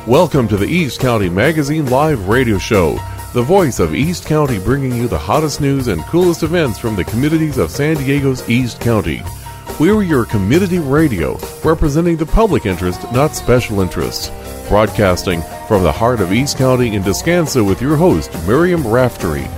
Welcome to the East County Magazine Live Radio Show, the voice of East County, bringing you the hottest news and coolest events from the communities of San Diego's East County. We're your community radio, representing the public interest, not special interests. Broadcasting from the heart of East County in Descanso with your host, Miriam Raftery.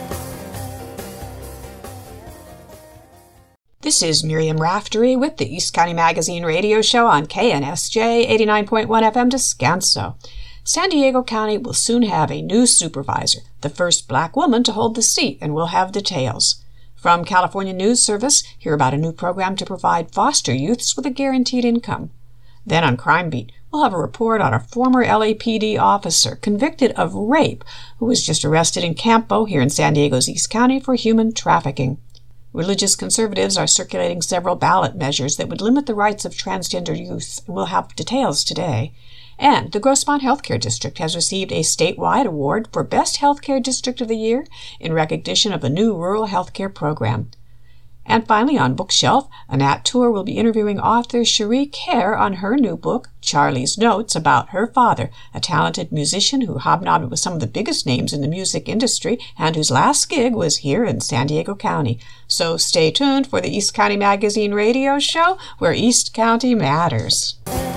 This is Miriam Raftery with the East County Magazine Radio Show on KNSJ 89.1 FM Descanso. San Diego County will soon have a new supervisor, the first black woman to hold the seat, and we'll have details. From California News Service, hear about a new program to provide foster youths with a guaranteed income. Then on Crime Beat, we'll have a report on a former LAPD officer convicted of rape who was just arrested in Campo here in San Diego's East County for human trafficking. Religious conservatives are circulating several ballot measures that would limit the rights of transgender youth, and we'll have details today. And the Grossmont Healthcare District has received a statewide award for Best Healthcare District of the Year in recognition of a new rural healthcare program. And finally, on Bookshelf, Annette Tour will be interviewing author Cherie Kerr on her new book, Charlie's Notes, about her father, a talented musician who hobnobbed with some of the biggest names in the music industry and whose last gig was here in San Diego County. So stay tuned for the East County Magazine Radio Show, where East County matters.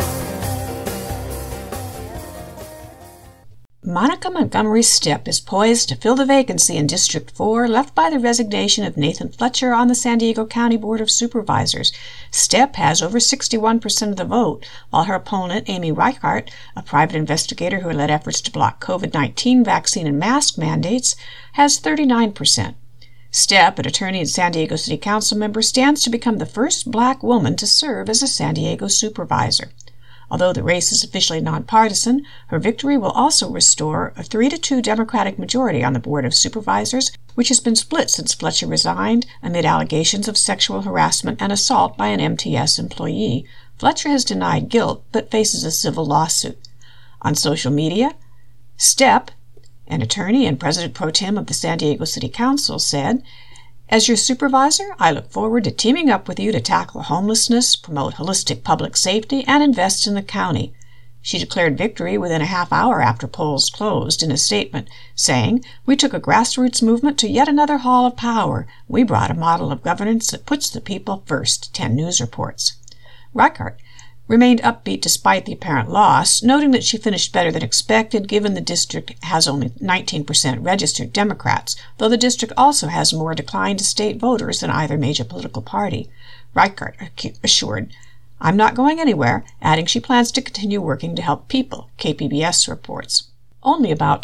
Monica Montgomery Stepp is poised to fill the vacancy in District 4 left by the resignation of Nathan Fletcher on the San Diego County Board of Supervisors. Stepp has over 61% of the vote, while her opponent, Amy Reichart, a private investigator who led efforts to block COVID-19 vaccine and mask mandates, has 39%. Stepp, an attorney and San Diego City Council member, stands to become the first black woman to serve as a San Diego supervisor. Although the race is officially nonpartisan, her victory will also restore a 3-2 Democratic majority on the Board of Supervisors, which has been split since Fletcher resigned amid allegations of sexual harassment and assault by an MTS employee. Fletcher has denied guilt but faces a civil lawsuit. On social media, Stepp, an attorney and president pro tem of the San Diego City Council, said, "As your supervisor, I look forward to teaming up with you to tackle homelessness, promote holistic public safety, and invest in the county." She declared victory within a half hour after polls closed in a statement, saying, "We took a grassroots movement to yet another hall of power. We brought a model of governance that puts the people first," 10 News reports. Reichart remained upbeat despite the apparent loss, noting that she finished better than expected given the district has only 19% registered Democrats, though the district also has more declined state voters than either major political party. Reichart assured, "I'm not going anywhere," adding she plans to continue working to help people, KPBS reports. Only about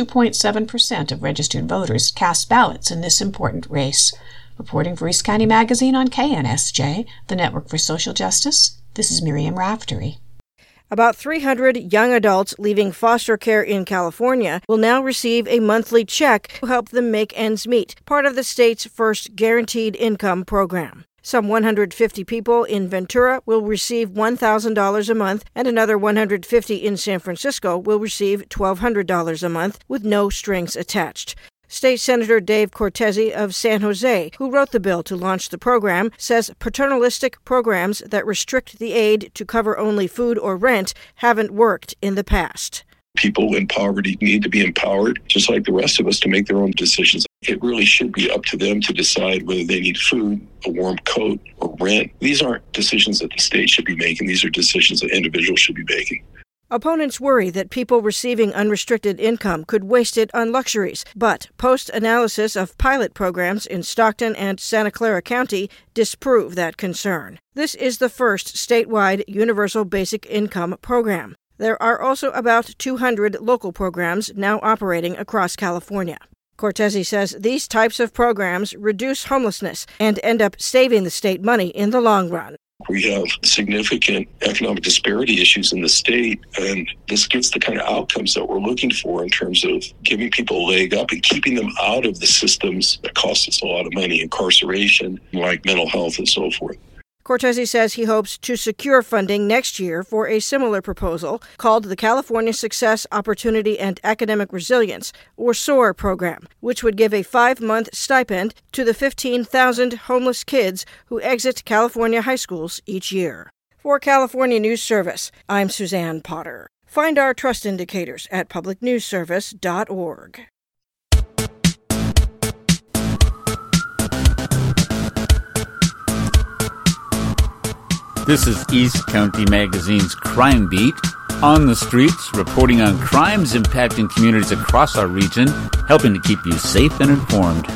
22.7% of registered voters cast ballots in this important race. Reporting for East County Magazine on KNSJ, the Network for Social Justice, this is Miriam Raftery. About 300 young adults leaving foster care in California will now receive a monthly check to help them make ends meet, part of the state's first guaranteed income program. Some 150 people in Ventura will receive $1,000 a month, and another 150 in San Francisco will receive $1,200 a month with no strings attached. State Senator Dave Cortese of San Jose, who wrote the bill to launch the program, says paternalistic programs that restrict the aid to cover only food or rent haven't worked in the past. People in poverty need to be empowered, just like the rest of us, to make their own decisions. It really should be up to them to decide whether they need food, a warm coat, or rent. These aren't decisions that the state should be making. These are decisions that individuals should be making. Opponents worry that people receiving unrestricted income could waste it on luxuries, but post-analysis of pilot programs in Stockton and Santa Clara County disprove that concern. This is the first statewide universal basic income program. There are also about 200 local programs now operating across California. Cortese says these types of programs reduce homelessness and end up saving the state money in the long run. We have significant economic disparity issues in the state, and this gets the kind of outcomes that we're looking for in terms of giving people a leg up and keeping them out of the systems that cost us a lot of money, incarceration, like mental health and so forth. Cortese says he hopes to secure funding next year for a similar proposal called the California Success, Opportunity, and Academic Resilience, or SOAR program, which would give a 5-month stipend to the 15,000 homeless kids who exit California high schools each year. For California News Service, I'm Suzanne Potter. Find our trust indicators at publicnewsservice.org. This is East County Magazine's Crime Beat. On the streets, reporting on crimes impacting communities across our region, helping to keep you safe and informed.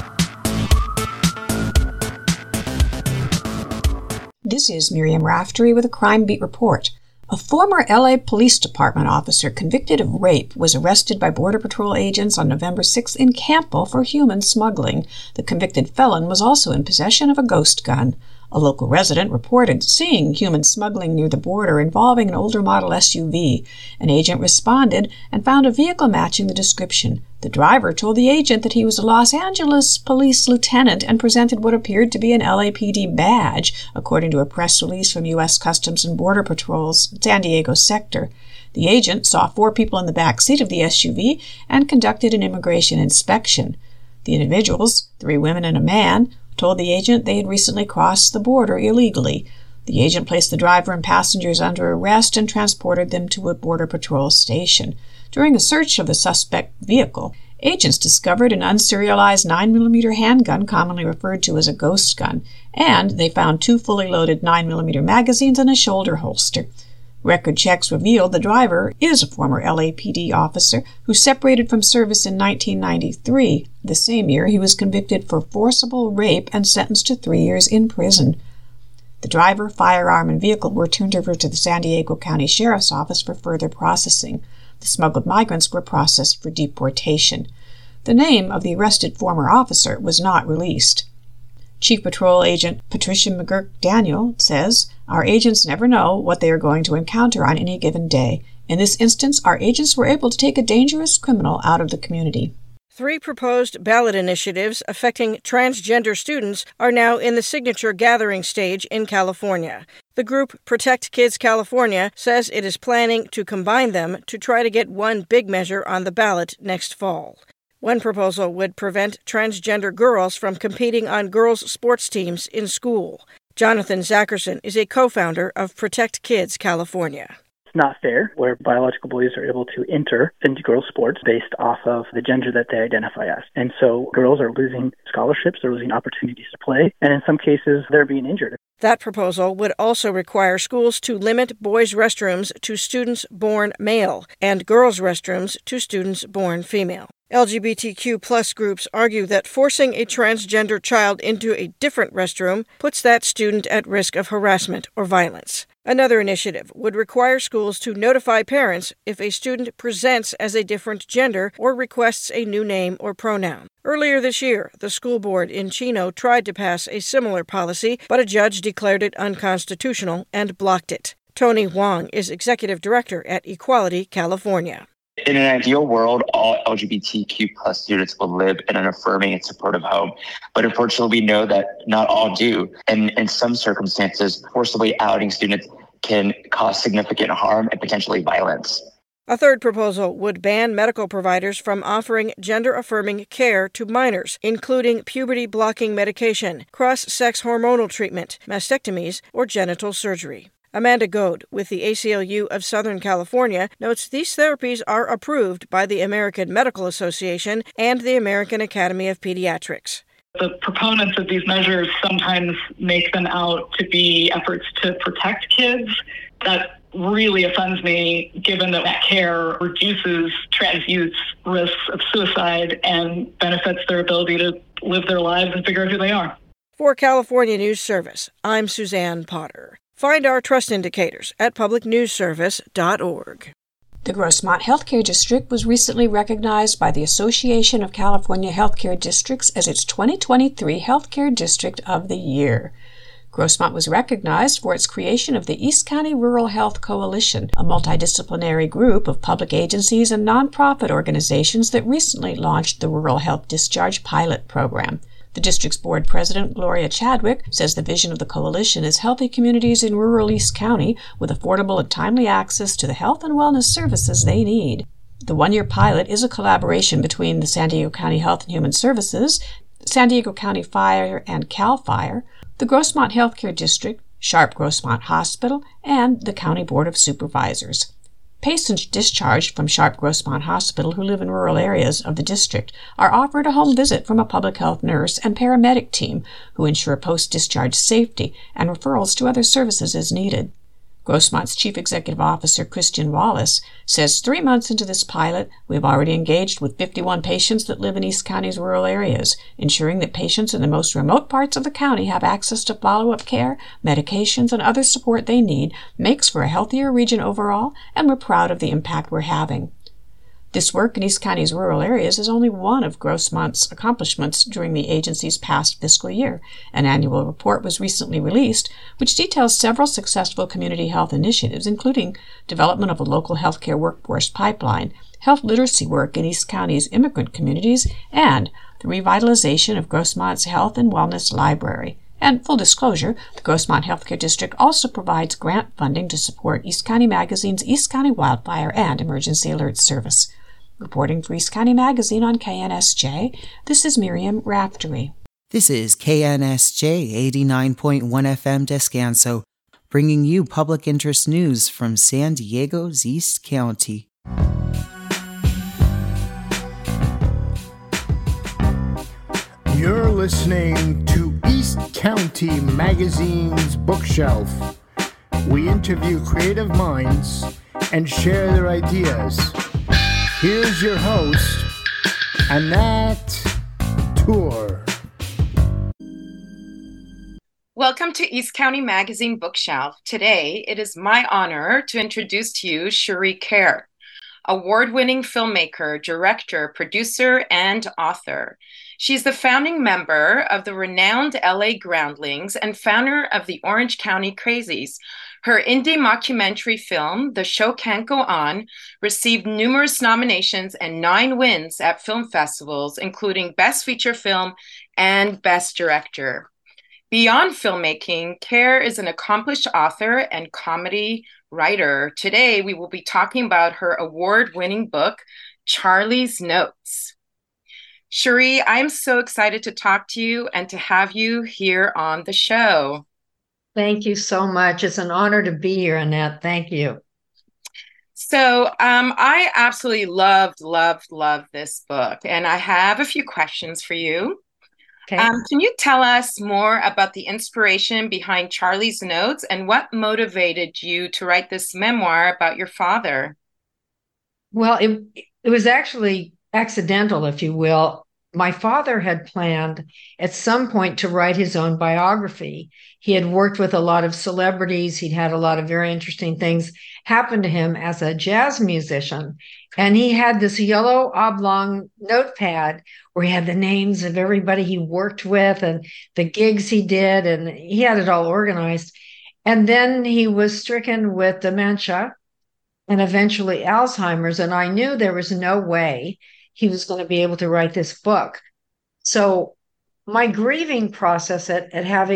This is Miriam Raftery with a Crime Beat report. A former LA Police Department officer convicted of rape was arrested by Border Patrol agents on November 6 in Campbell for human smuggling. The convicted felon was also in possession of a ghost gun. A local resident reported seeing human smuggling near the border involving an older model SUV. An agent responded and found a vehicle matching the description. The driver told the agent that he was a Los Angeles police lieutenant and presented what appeared to be an LAPD badge, according to a press release from U.S. Customs and Border Patrol's San Diego sector. The agent saw 4 people in the back seat of the SUV and conducted an immigration inspection. The individuals, 3 women and a man, told the agent they had recently crossed the border illegally. The agent placed the driver and passengers under arrest and transported them to a Border Patrol station. During a search of the suspect vehicle, agents discovered an unserialized 9mm handgun, commonly referred to as a ghost gun, and they found 2 fully loaded 9mm magazines and a shoulder holster. Record checks revealed the driver is a former LAPD officer who separated from service in 1993. The same year, he was convicted for forcible rape and sentenced to 3 years in prison. The driver, firearm, and vehicle were turned over to the San Diego County Sheriff's Office for further processing. The smuggled migrants were processed for deportation. The name of the arrested former officer was not released. Chief Patrol Agent Patricia McGurk Daniel says, "Our agents never know what they are going to encounter on any given day. In this instance, our agents were able to take a dangerous criminal out of the community." 3 proposed ballot initiatives affecting transgender students are now in the signature gathering stage in California. The group Protect Kids California says it is planning to combine them to try to get one big measure on the ballot next fall. One proposal would prevent transgender girls from competing on girls' sports teams in school. Jonathan Zackerson is a co-founder of Protect Kids California. It's not fair where biological boys are able to enter into girls' sports based off of the gender that they identify as. And so girls are losing scholarships, they're losing opportunities to play, and in some cases they're being injured. That proposal would also require schools to limit boys' restrooms to students born male and girls' restrooms to students born female. LGBTQ+ groups argue that forcing a transgender child into a different restroom puts that student at risk of harassment or violence. Another initiative would require schools to notify parents if a student presents as a different gender or requests a new name or pronoun. Earlier this year, the school board in Chino tried to pass a similar policy, but a judge declared it unconstitutional and blocked it. Tony Huang is executive director at Equality California. In an ideal world, all LGBTQ+ students will live in an affirming and supportive home. But unfortunately, we know that not all do. And in some circumstances, forcibly outing students can cause significant harm and potentially violence. A third proposal would ban medical providers from offering gender-affirming care to minors, including puberty-blocking medication, cross-sex hormonal treatment, mastectomies, or genital surgery. Amanda Goad with the ACLU of Southern California notes these therapies are approved by the American Medical Association and the American Academy of Pediatrics. The proponents of these measures sometimes make them out to be efforts to protect kids. That really offends me, given that care reduces trans youth's risks of suicide and benefits their ability to live their lives and figure out who they are. For California News Service, I'm Suzanne Potter. Find our trust indicators at publicnewsservice.org. The Grossmont Healthcare District was recently recognized by the Association of California Healthcare Districts as its 2023 Healthcare District of the Year. Grossmont was recognized for its creation of the East County Rural Health Coalition, a multidisciplinary group of public agencies and nonprofit organizations that recently launched the Rural Health Discharge Pilot Program. The district's board president, Gloria Chadwick, says the vision of the coalition is healthy communities in rural East County with affordable and timely access to the health and wellness services they need. The one-year pilot is a collaboration between the San Diego County Health and Human Services, San Diego County Fire and CAL FIRE, the Grossmont Healthcare District, Sharp Grossmont Hospital, and the County Board of Supervisors. Patients discharged from Sharp Grossmont Hospital who live in rural areas of the district are offered a home visit from a public health nurse and paramedic team who ensure post-discharge safety and referrals to other services as needed. Grossmont's Chief Executive Officer, Christian Wallace, says 3 months into this pilot, we have already engaged with 51 patients that live in East County's rural areas, ensuring that patients in the most remote parts of the county have access to follow-up care, medications, and other support they need, makes for a healthier region overall, and we're proud of the impact we're having. This work in East County's rural areas is only one of Grossmont's accomplishments during the agency's past fiscal year. An annual report was recently released, which details several successful community health initiatives, including development of a local healthcare workforce pipeline, health literacy work in East County's immigrant communities, and the revitalization of Grossmont's Health and Wellness Library. And full disclosure, the Grossmont Healthcare District also provides grant funding to support East County Magazine's East County Wildfire and Emergency Alert Service. Reporting for East County Magazine on KNSJ, this is Miriam Raftery. This is KNSJ 89.1 FM Descanso, bringing you public interest news from San Diego's East County. You're listening to East County Magazine's Bookshelf. We interview creative minds and share their ideas. Here's your host, Annette Tour. Welcome to East County Magazine Bookshelf. Today, it is my honor to introduce to you Cherie Kerr, award-winning filmmaker, director, producer, and author. She's the founding member of the renowned LA Groundlings and founder of the Orange County Crazies. Her indie mockumentary film, The Show Can't Go On, received numerous nominations and 9 wins at film festivals, including Best Feature Film and Best Director. Beyond filmmaking, Kerr is an accomplished author and comedy writer. Today, we will be talking about her award-winning book, Charlie's Notes. Cherie, I'm so excited to talk to you and to have you here on the show. Thank you so much. It's an honor to be here, Annette. Thank you. So I absolutely loved this book, and I have a few questions for you. Okay. Can you tell us more about the inspiration behind Charlie's Notes and what motivated you to write this memoir about your father? Well, it was actually accidental, if you will. My father had planned at some point to write his own biography. He had worked with a lot of celebrities. He'd had a lot of very interesting things happen to him as a jazz musician. And he had this yellow oblong notepad where he had the names of everybody he worked with and the gigs he did, and he had it all organized. And then he was stricken with dementia and eventually Alzheimer's. And I knew there was no way he was going to be able to write this book. So my grieving process at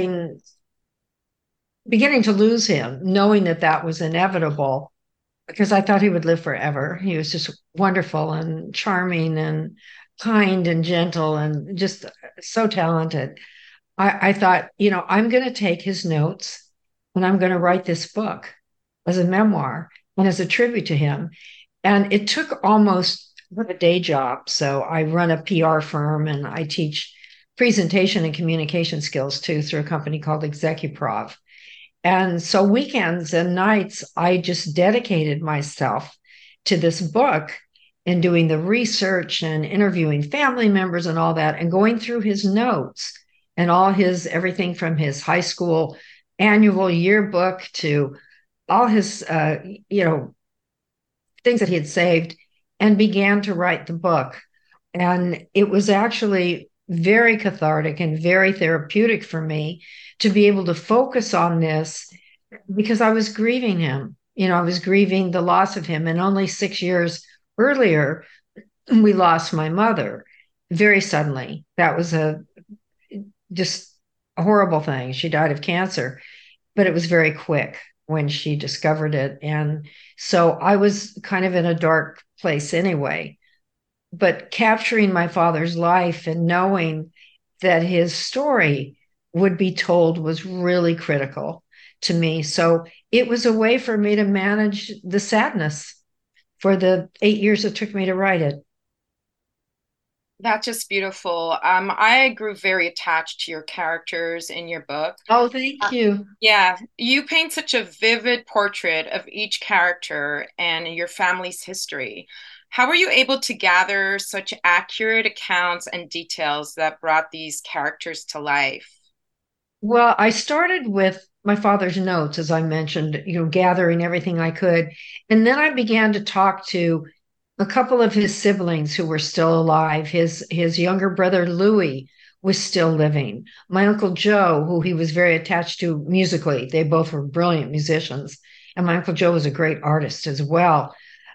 beginning to lose him, knowing that was inevitable, because I thought he would live forever. He was just wonderful and charming and kind and gentle and just so talented. I thought, I'm going to take his notes and I'm going to write this book as a memoir and as a tribute to him. And it took almost a day job. So I run a PR firm and I teach presentation and communication skills too through a company called Execuprov. And so weekends and nights, I just dedicated myself to this book and doing the research and interviewing family members and all that and going through his notes and all his everything from his high school annual yearbook to all his, things that he had saved, and began to write the book. And it was actually very cathartic and very therapeutic for me to be able to focus on this because I was grieving him. I was grieving the loss of him. And only 6 years earlier, we lost my mother very suddenly. That was just a horrible thing. She died of cancer, but it was very quick when she discovered it. And so I was kind of in a dark place anyway, but capturing my father's life and knowing that his story would be told was really critical to me. So it was a way for me to manage the sadness for the 8 years it took me to write it. That's just beautiful. I grew very attached to your characters in your book. Oh, thank you. Yeah, you paint such a vivid portrait of each character and your family's history. How were you able to gather such accurate accounts and details that brought these characters to life? Well, I started with my father's notes, as I mentioned, gathering everything I could. And then I began to talk to a couple of his siblings who were still alive. His younger brother, Louis, was still living. My Uncle Joe, who he was very attached to musically, they both were brilliant musicians. And my Uncle Joe was a great artist as well.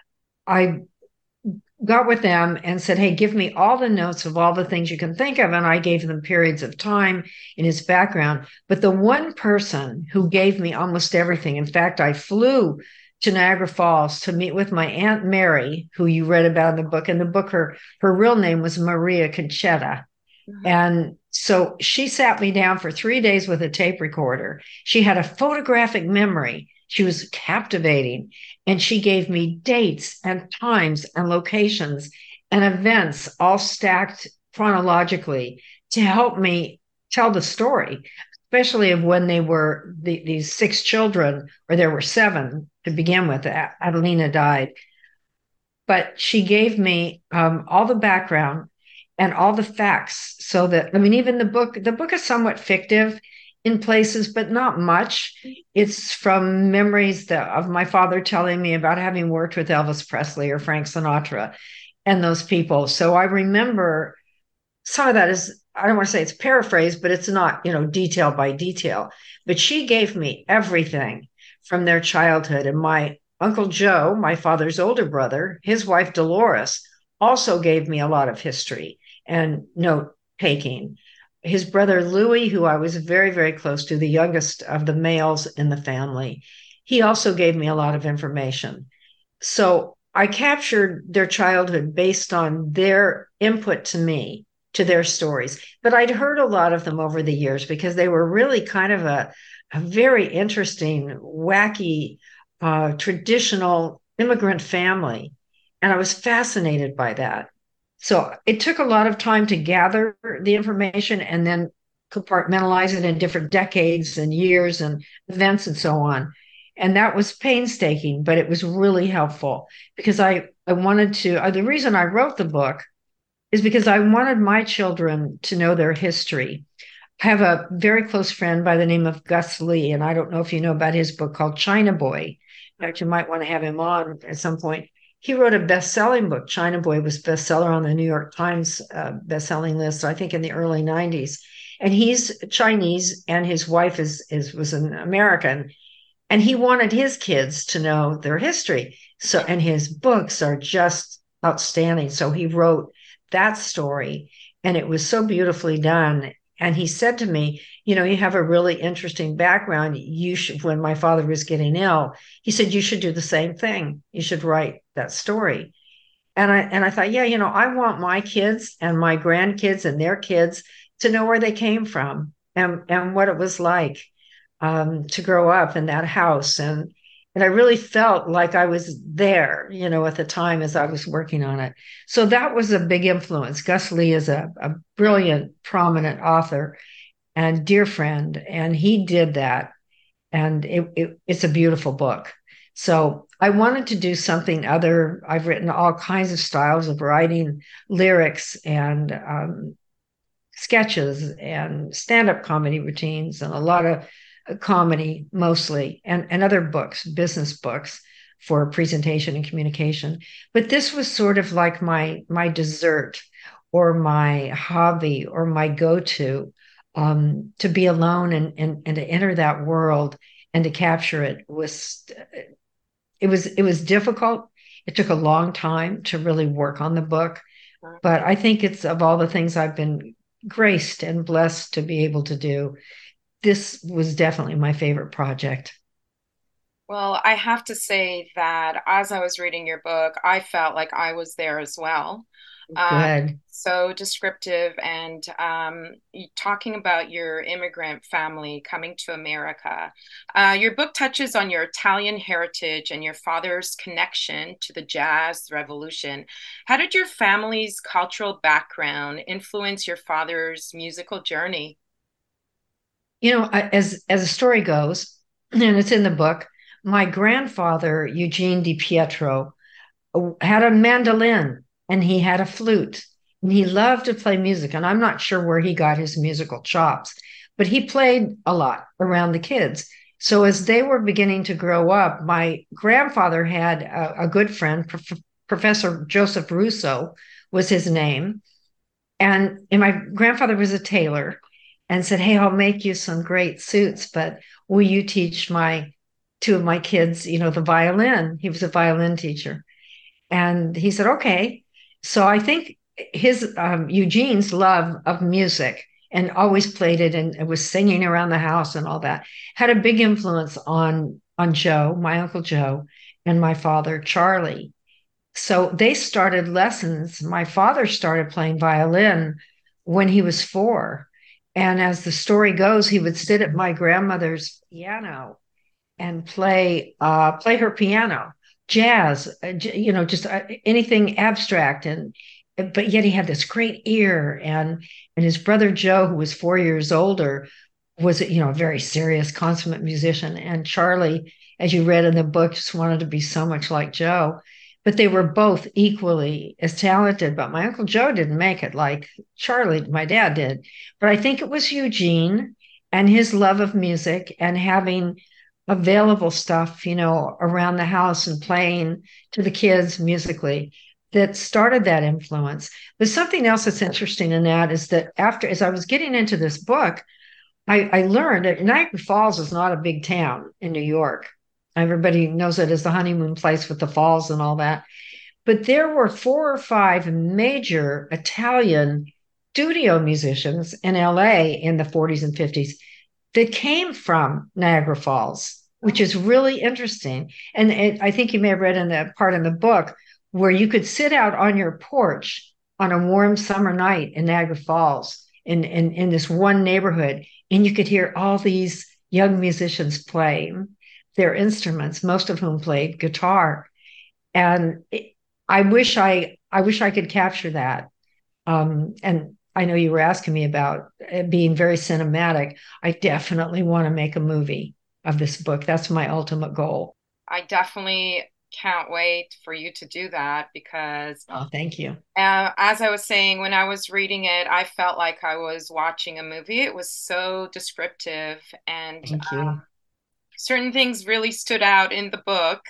I got with them and said, hey, give me all the notes of all the things you can think of. And I gave them periods of time in his background. But the one person who gave me almost everything, in fact, I flew to Niagara Falls to meet with my Aunt Mary, who you read about in the book. In the book, her real name was Maria Conchetta. Mm-hmm. And so she sat me down for 3 days with a tape recorder. She had a photographic memory. She was captivating. And she gave me dates and times and locations and events all stacked chronologically to help me tell the story, especially of when they were these 6 children, or there were 7 to begin with. Adelina died. But she gave me all the background and all the facts, so that, even the book is somewhat fictive in places, but not much. It's from memories of my father telling me about having worked with Elvis Presley or Frank Sinatra and those people. So I remember some of that is, I don't want to say it's paraphrased, but it's not, detail by detail. But she gave me everything from their childhood. And my Uncle Joe, my father's older brother, his wife Dolores, also gave me a lot of history and note taking. His brother Louis, who I was very, very close to, the youngest of the males in the family, he also gave me a lot of information. So I captured their childhood based on their input to me, to their stories. But I'd heard a lot of them over the years because they were really kind of a very interesting, wacky, traditional immigrant family. And I was fascinated by that. So it took a lot of time to gather the information and then compartmentalize it in different decades and years and events and so on. And that was painstaking, but it was really helpful because I wanted to, the reason I wrote the book is because I wanted my children to know their history. I have a very close friend by the name of Gus Lee, and I don't know if you know about his book called China Boy. In fact, you might want to have him on at some point. He wrote a best-selling book. China Boy was bestseller on the New York Times best-selling list, I think in the early 90s. And he's Chinese, and his wife was an American. And he wanted his kids to know their history. So, and his books are just outstanding. So he wrote that story, and it was so beautifully done. And he said to me, you have a really interesting background. You should, when my father was getting ill, he said, you should do the same thing. You should write that story. And I thought, yeah, I want my kids and my grandkids and their kids to know where they came from and what it was like to grow up in that house. And I really felt like I was there, at the time as I was working on it. So that was a big influence. Gus Lee is a brilliant, prominent author and dear friend, and he did that. And it's a beautiful book. So I wanted to do something other. I've written all kinds of styles of writing, lyrics and sketches and stand-up comedy routines and a lot of comedy mostly, and other books, business books for presentation and communication. But this was sort of like my dessert or my hobby or my go-to, to be alone and to enter that world and to capture it. It was difficult. It took a long time to really work on the book, but I think it's, of all the things I've been graced and blessed to be able to do, this was definitely my favorite project. Well, I have to say that as I was reading your book, I felt like I was there as well. Good. So descriptive, and talking about your immigrant family coming to America. Your book touches on your Italian heritage and your father's connection to the jazz revolution. How did your family's cultural background influence your father's musical journey? As the story goes, and it's in the book, my grandfather, Eugene Di Pietro, had a mandolin and he had a flute and he loved to play music. And I'm not sure where he got his musical chops, but he played a lot around the kids. So as they were beginning to grow up, my grandfather had a good friend, Professor Joseph Russo was his name. And my grandfather was a tailor and said, "Hey, I'll make you some great suits, but will you teach two of my kids, the violin?" He was a violin teacher. And he said, "Okay." So I think his Eugene's love of music and always played it and was singing around the house and all that had a big influence on Joe, my Uncle Joe, and my father, Charlie. So they started lessons. My father started playing violin when he was 4. And as the story goes, he would sit at my grandmother's piano and play her piano, jazz, just anything abstract. But yet he had this great ear. And his brother Joe, who was 4 years older, was a very serious, consummate musician. And Charlie, as you read in the book, just wanted to be so much like Joe. But they were both equally as talented. But my Uncle Joe didn't make it like Charlie, my dad, did. But I think it was Eugene and his love of music and having available stuff, around the house and playing to the kids musically that started that influence. But something else that's interesting in that is that as I was getting into this book, I learned that Niagara Falls is not a big town in New York. Everybody knows it as the honeymoon place with the falls and all that. But there were 4 or 5 major Italian studio musicians in LA in the 40s and 50s that came from Niagara Falls, which is really interesting. And I think you may have read in the part in the book where you could sit out on your porch on a warm summer night in Niagara Falls in this one neighborhood, and you could hear all these young musicians play their instruments, most of whom played guitar. And I wish I could capture that. And I know you were asking me about it being very cinematic. I definitely want to make a movie of this book. That's my ultimate goal. I definitely can't wait for you to do that because... Oh, thank you. As I was saying, when I was reading it, I felt like I was watching a movie. It was so descriptive, and thank you. Certain things really stood out in the book.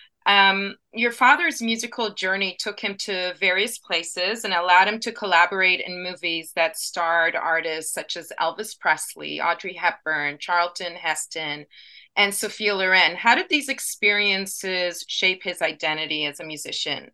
Your father's musical journey took him to various places and allowed him to collaborate in movies that starred artists such as Elvis Presley, Audrey Hepburn, Charlton Heston, and Sophia Loren. How did these experiences shape his identity as a musician?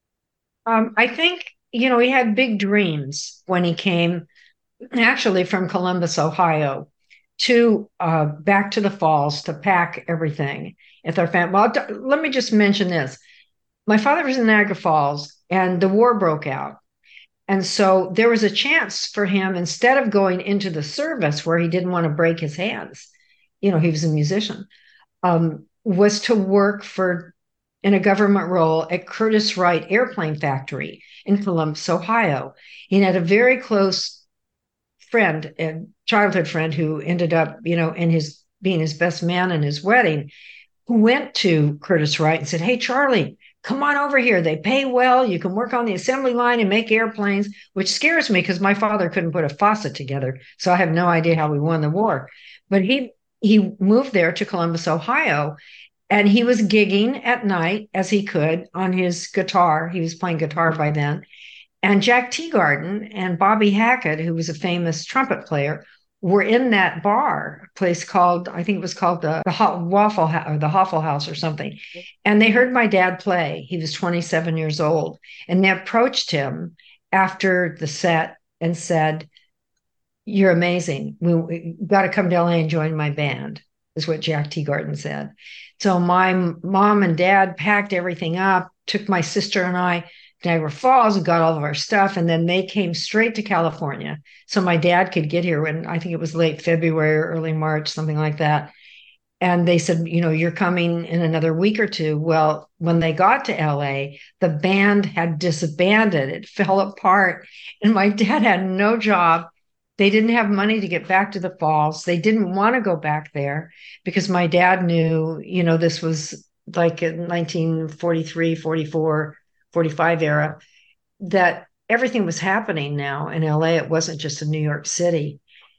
I think, he had big dreams when he came actually from Columbus, Ohio, to back to the falls to pack everything at their family. Well, let me just mention this. My father was in Niagara Falls and the war broke out. And so there was a chance for him, instead of going into the service where he didn't want to break his hands, he was a musician, was to work in a government role at Curtiss-Wright Airplane Factory in Columbus, Ohio. He had a very close friend and childhood friend who ended up, being his best man in his wedding, who went to Curtiss-Wright and said, "Hey, Charlie, come on over here. They pay well. You can work on the assembly line and make airplanes," which scares me because my father couldn't put a faucet together. So I have no idea how we won the war. But he moved there to Columbus, Ohio, and he was gigging at night as he could on his guitar. He was playing guitar by then. And Jack Teagarden and Bobby Hackett, who was a famous trumpet player, were in that bar, a place called, I think it was called the Waffle House or the Hoffle House or something. And they heard my dad play. He was 27 years old. And they approached him after the set and said, "You're amazing. We got to come to LA and join my band," is what Jack Teagarden said. So my mom and dad packed everything up, took my sister and I Niagara Falls and got all of our stuff. And then they came straight to California. So my dad could get here when I think it was late February or early March, something like that. And they said, you're coming in another week or two. Well, when they got to LA, the band had disbanded. It fell apart. And my dad had no job. They didn't have money to get back to the Falls. They didn't want to go back there because my dad knew, this was like in 1943, 44, 45 era, that everything was happening now in LA. It wasn't just in New York City.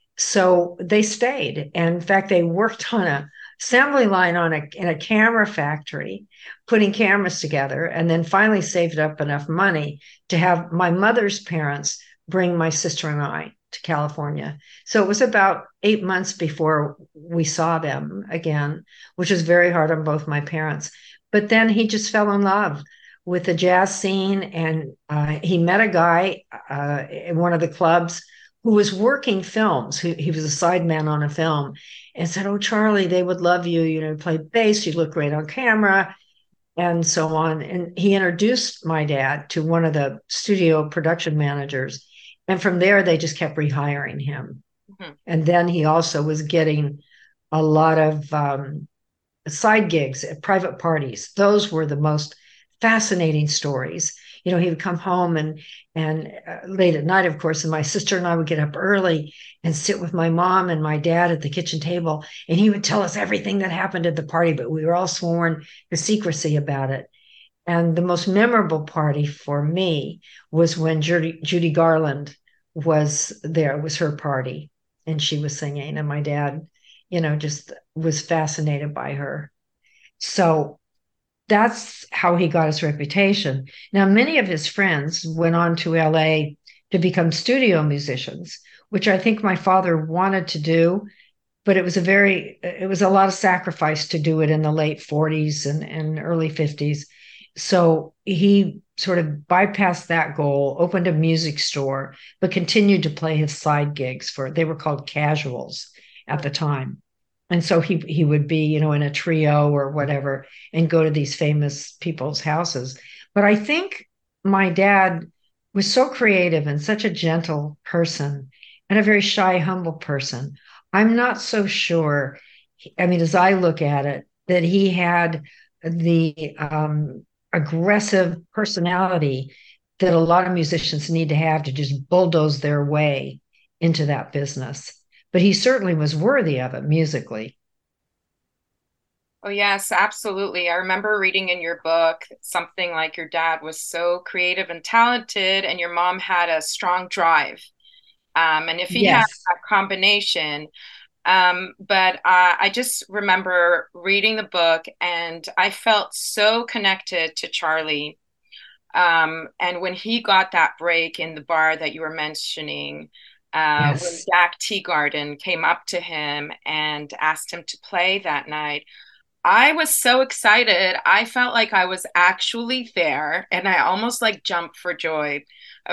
So they stayed. And in fact, they worked on a assembly line in a camera factory, putting cameras together, and then finally saved up enough money to have my mother's parents bring my sister and I to California. So it was about 8 months before we saw them again, which was very hard on both my parents. But then he just fell in love with the jazz scene, and he met a guy in one of the clubs who was working films. He was a sideman on a film, and said, "Oh, Charlie, they would love you. You play bass, you look great on camera," and so on. And he introduced my dad to one of the studio production managers. And from there, they just kept rehiring him. Mm-hmm. And then he also was getting a lot of side gigs at private parties. Those were the most fascinating stories. He would come home and late at night, of course, and my sister and I would get up early and sit with my mom and my dad at the kitchen table, and he would tell us everything that happened at the party, but we were all sworn to secrecy about it. And the most memorable party for me was when Judy Garland was there. It was her party, and she was singing, and my dad, just was fascinated by her. So that's how he got his reputation. Now, many of his friends went on to LA to become studio musicians, which I think my father wanted to do, but it was a lot of sacrifice to do it in the late 40s and early 50s. So he sort of bypassed that goal, opened a music store, but continued to play his side gigs they were called casuals at the time. And so he would be, in a trio or whatever, and go to these famous people's houses. But I think my dad was so creative and such a gentle person and a very shy, humble person. I'm not so sure, as I look at it, that he had the aggressive personality that a lot of musicians need to have to just bulldoze their way into that business. But he certainly was worthy of it musically. Oh, yes, absolutely. I remember reading in your book something like your dad was so creative and talented, and your mom had a strong drive. And if he had that combination, but I just remember reading the book, and I felt so connected to Charlie. And when he got that break in the bar that you were mentioning, when Dak Teagarden came up to him and asked him to play that night, I was so excited. I felt like I was actually there, and I almost jumped for joy.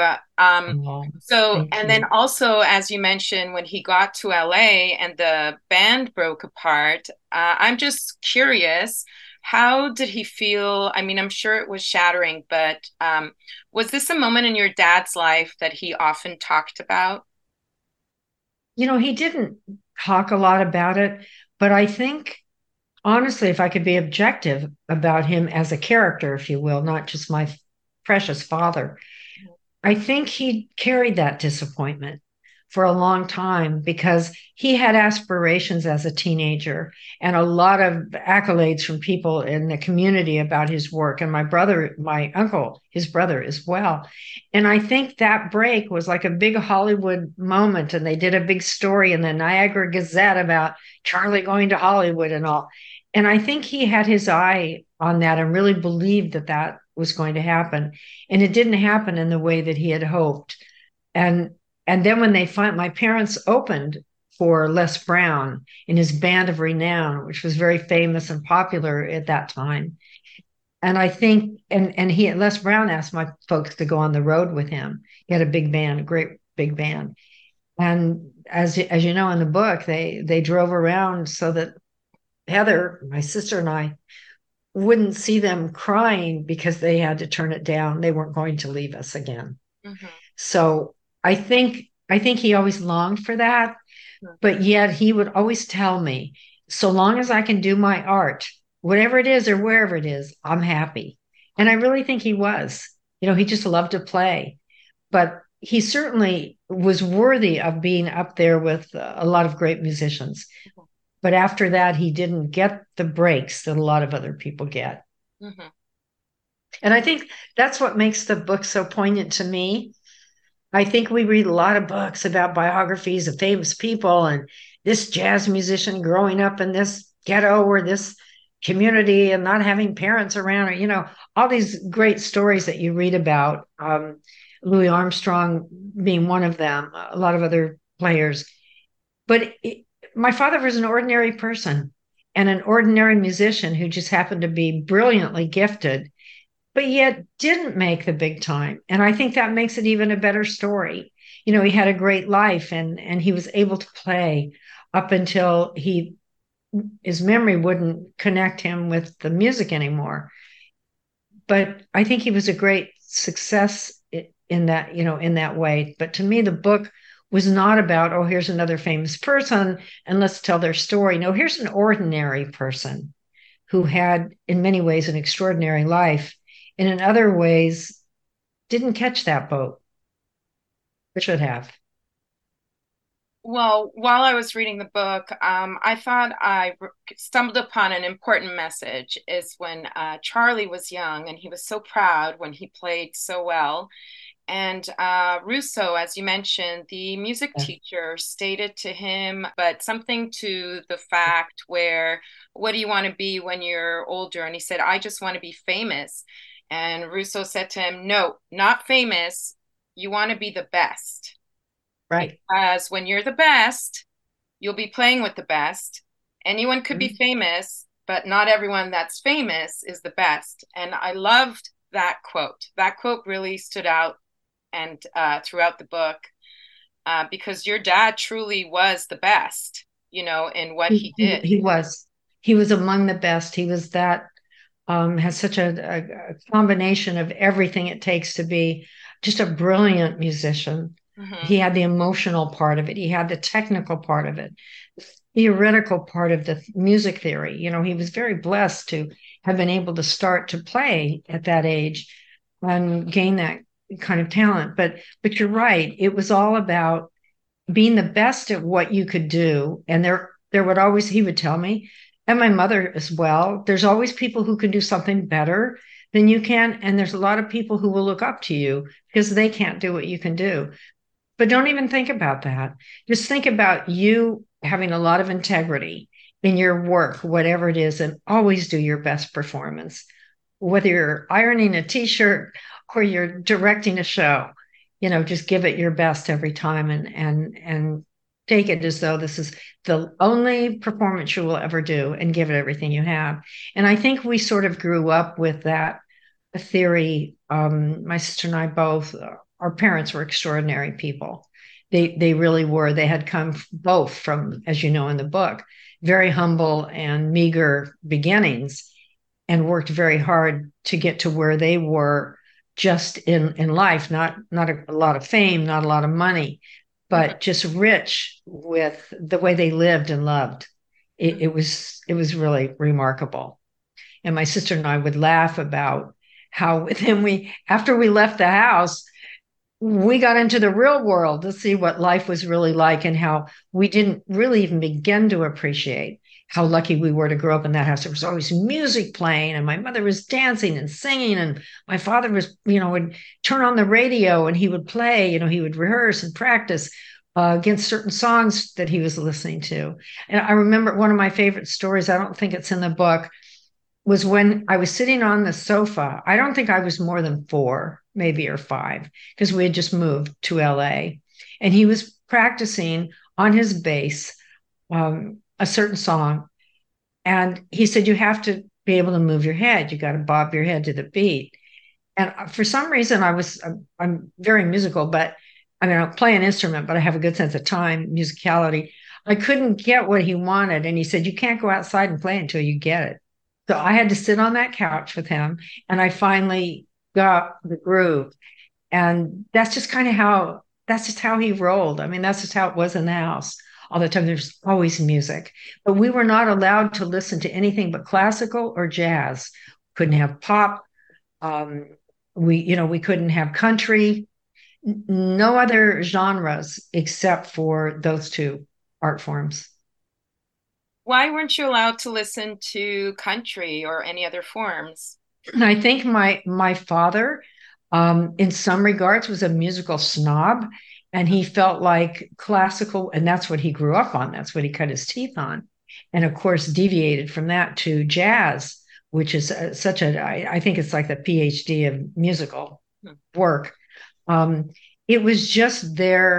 Then also, as you mentioned, when he got to LA and the band broke apart, I'm just curious, how did he feel? I'm sure it was shattering, but was this a moment in your dad's life that he often talked about? He didn't talk a lot about it, but I think, honestly, if I could be objective about him as a character, if you will, not just my precious father, I think he carried that disappointment for a long time because he had aspirations as a teenager and a lot of accolades from people in the community about his work. And my uncle, his brother as well. And I think that break was like a big Hollywood moment. And they did a big story in the Niagara Gazette about Charlie going to Hollywood and all. And I think he had his eye on that and really believed that was going to happen. And it didn't happen in the way that he had hoped. And then when my parents opened for Les Brown in his Band of Renown, which was very famous and popular at that time. And I think, Les Brown asked my folks to go on the road with him. He had a big band, a great big band. And as you know, in the book, they drove around so that Heather, my sister, and I wouldn't see them crying because they had to turn it down. They weren't going to leave us again. Mm-hmm. So I think he always longed for that, but yet he would always tell me, so long as I can do my art, whatever it is or wherever it is, I'm happy. And I really think he was. He just loved to play. But he certainly was worthy of being up there with a lot of great musicians. Mm-hmm. But after that, he didn't get the breaks that a lot of other people get. Mm-hmm. And I think that's what makes the book so poignant to me. I think we read a lot of books about biographies of famous people and this jazz musician growing up in this ghetto or this community and not having parents around, or, all these great stories that you read about. Louis Armstrong being one of them, a lot of other players. But my father was an ordinary person and an ordinary musician who just happened to be brilliantly gifted, but yet didn't make the big time. And I think that makes it even a better story. He had a great life and he was able to play up until his memory wouldn't connect him with the music anymore. But I think he was a great success in that, in that way. But to me, the book was not about, oh, here's another famous person and let's tell their story. No, here's an ordinary person who had, in many ways, an extraordinary life, and in other ways, didn't catch that boat, but should have. Well, while I was reading the book, I thought I stumbled upon an important message. Is when Charlie was young and he was so proud when he played so well. And Russo, as you mentioned, the music teacher stated to him, but something to the fact where, what do you want to be when you're older? And he said, I just want to be famous. And Russo said to him, no, not famous. You want to be the best. Right. Because when you're the best, you'll be playing with the best. Anyone could be famous, but not everyone that's famous is the best. And I loved that quote. That quote really stood out and throughout the book, because your dad truly was the best, in what he did. He was among the best. He was that, has such a combination of everything it takes to be just a brilliant musician. Mm-hmm. He had the emotional part of it. He had the technical part of it, the theoretical part of the music theory. He was very blessed to have been able to start to play at that age and gain that kind of talent. But you're right. It was all about being the best at what you could do. And there would always, he would tell me, and my mother as well, there's always people who can do something better than you can. And there's a lot of people who will look up to you because they can't do what you can do. But don't even think about that. Just think about you having a lot of integrity in your work, whatever it is, and always do your best performance. Whether you're ironing a t-shirt or you're directing a show, just give it your best every time and take it as though this is the only performance you will ever do and give it everything you have. And I think we sort of grew up with that theory. My sister and I both, our parents were extraordinary people. They really were. They had come both from, as you know in the book, very humble and meager beginnings and worked very hard to get to where they were just in life, not a lot of fame, not a lot of money, but just rich with the way they lived and loved. It was really remarkable. And my sister and I would laugh about how then after we left the house, we got into the real world to see what life was really like and how we didn't really even begin to appreciate how lucky we were to grow up in that house. There was always music playing and my mother was dancing and singing and my father was, would turn on the radio and he would play, he would rehearse and practice against certain songs that he was listening to. And I remember one of my favorite stories, I don't think it's in the book, was when I was sitting on the sofa. I don't think I was more than 4, maybe, or 5, because we had just moved to LA. And he was practicing on his bass a certain song. And he said, you have to be able to move your head. You got to bob your head to the beat. And for some reason, I'm very musical, but I'll play an instrument, but I have a good sense of time, musicality. I couldn't get what he wanted. And he said, you can't go outside and play until you get it. So I had to sit on that couch with him, and I finally got the groove. And that's just how he rolled. I mean, that's just how it was in the house. All the time, there's always music. But we were not allowed to listen to anything but classical or jazz. Couldn't have pop. We couldn't have country. No other genres except for those two art forms. Why weren't you allowed to listen to country or any other forms? And I think my father, in some regards, was a musical snob, and he felt like classical, and that's what he grew up on. That's what he cut his teeth on, and of course deviated from that to jazz, which is I think it's like the PhD of musical work. It was just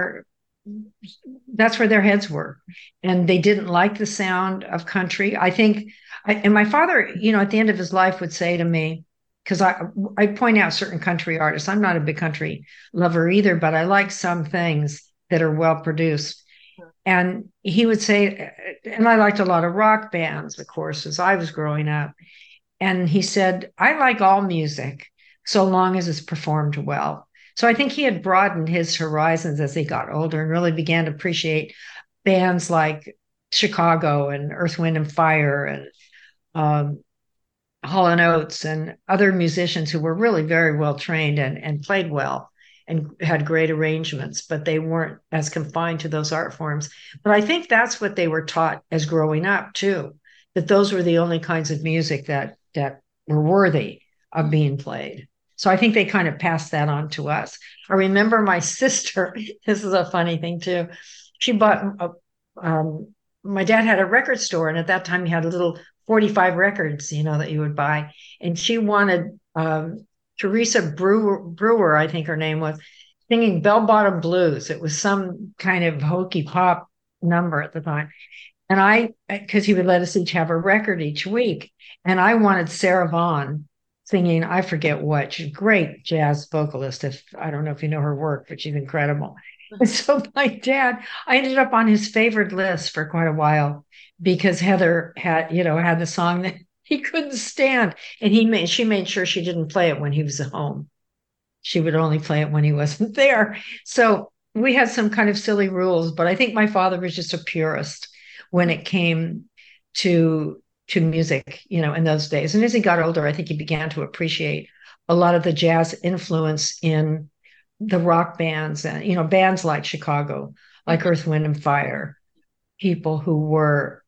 that's where their heads were, and they didn't like the sound of country. I think, and my father, at the end of his life would say to me, because I point out certain country artists. I'm not a big country lover either, but I like some things that are well produced. And he would say, and I liked a lot of rock bands, of course, as I was growing up. And he said, I like all music so long as it's performed well. So I think he had broadened his horizons as he got older and really began to appreciate bands like Chicago and Earth, Wind and Fire and Hall & Oates and other musicians who were really very well trained and played well and had great arrangements, but they weren't as confined to those art forms. But I think that's what they were taught as growing up too, that those were the only kinds of music that were worthy of being played. So I think they kind of passed that on to us. I remember my sister, this is a funny thing too. She bought, my dad had a record store, and at that time he had a little 45 records, that you would buy. And she wanted Teresa Brewer, I think her name was, singing Bell Bottom Blues. It was some kind of hokey pop number at the time. And because he would let us each have a record each week. And I wanted Sarah Vaughan singing, I forget what. She's a great jazz vocalist. I don't know if you know her work, but she's incredible. And so my dad, I ended up on his favorite list for quite a while, because Heather had the song that he couldn't stand. And she made sure she didn't play it when he was at home. She would only play it when he wasn't there. So we had some kind of silly rules, but I think my father was just a purist when it came to music, in those days. And as he got older, I think he began to appreciate a lot of the jazz influence in the rock bands and, bands like Chicago, like Earth, Wind and Fire, people who were,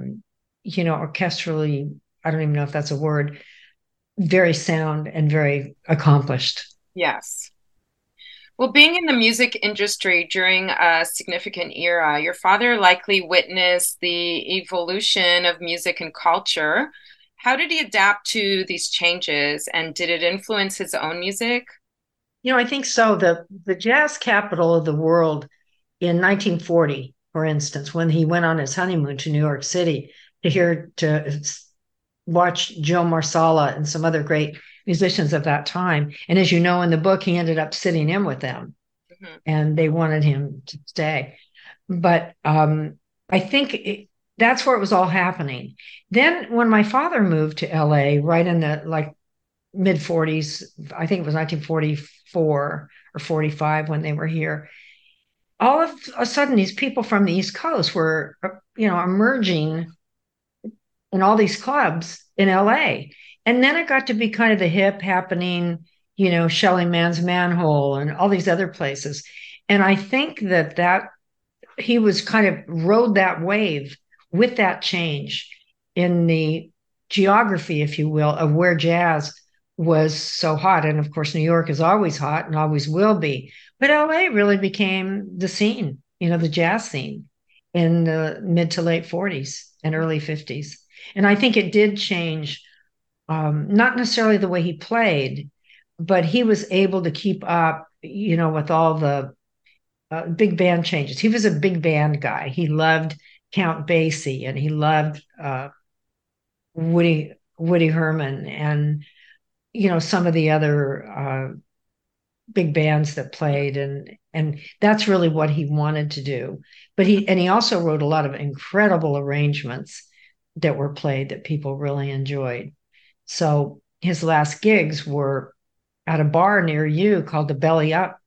orchestrally, I don't even know if that's a word, very sound and very accomplished. Yes. Well, being in the music industry during a significant era, your father likely witnessed the evolution of music and culture. How did he adapt to these changes, and did it influence his own music? I think so. The jazz capital of the world in 1940, for instance, when he went on his honeymoon to New York City to watch Joe Marsala and some other great musicians of that time. And as you know, in the book, he ended up sitting in with them, and they wanted him to stay. But I think that's where it was all happening. Then when my father moved to LA, right in the mid 40s, I think it was 1944 or 45 when they were here, all of a sudden these people from the East Coast were, emerging in all these clubs in LA. And then it got to be kind of the hip happening, Shelly Man's Manhole and all these other places. And I think that he was kind of rode that wave with that change in the geography, if you will, of where jazz was so hot. And of course, New York is always hot and always will be. But LA really became the scene, the jazz scene in the mid to late 40s and early 50s. And I think it did change, not necessarily the way he played, but he was able to keep up, with all the big band changes. He was a big band guy. He loved Count Basie, and he loved Woody Herman and, some of the other big bands that played. And that's really what he wanted to do. But he also wrote a lot of incredible arrangements that were played that people really enjoyed. So his last gigs were at a bar near you called the Belly Up,